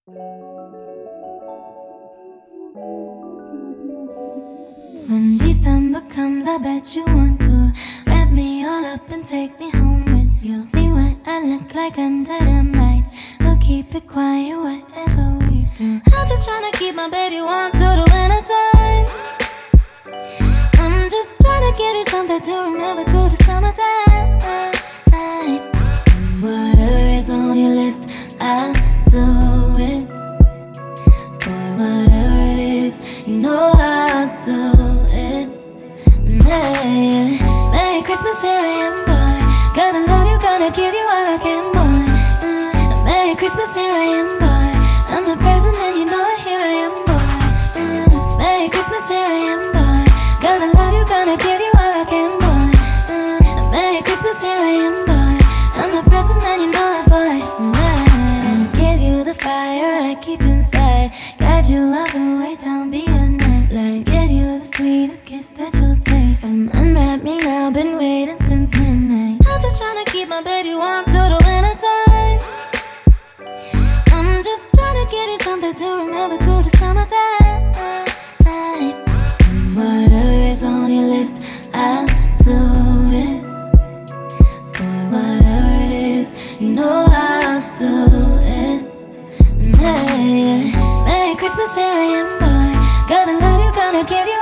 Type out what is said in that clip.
When December comes, I bet you want to wrap me all up and take me home with you. See what I look like under them lights. We'll keep it quiet, whatever we do. I'm just tryna keep my baby warm through the winter time. I'm just tryna give you something to remember through the summertime. Whatever is on your list, I'll do it. But whatever it is, you know I'll do it. Yeah. Merry Christmas, here I am, boy. Gonna love you, gonna give you all I can, boy. Merry Christmas, here I am, boy. I'm the present and you know it, here I am, boy. Merry Christmas, here I am, boy. Gonna love you, gonna give you all I can, boy. Merry Christmas, here I am, boy. I'm the present and you know it, boy. I'll give you the fire I keep inside. Guide you all the way down, be a nightlight. Give you the sweetest kiss that you'll taste. Unwrap me now, been waiting since midnight. I'm just tryna keep my baby warm through the winter time. I'm just tryna give you something to remember through the summertime. Whatever is on your list, I'll do it. But whatever it is, you know I'll do it. Yeah. Merry Christmas, here I am, boy. Gonna love you, gonna give you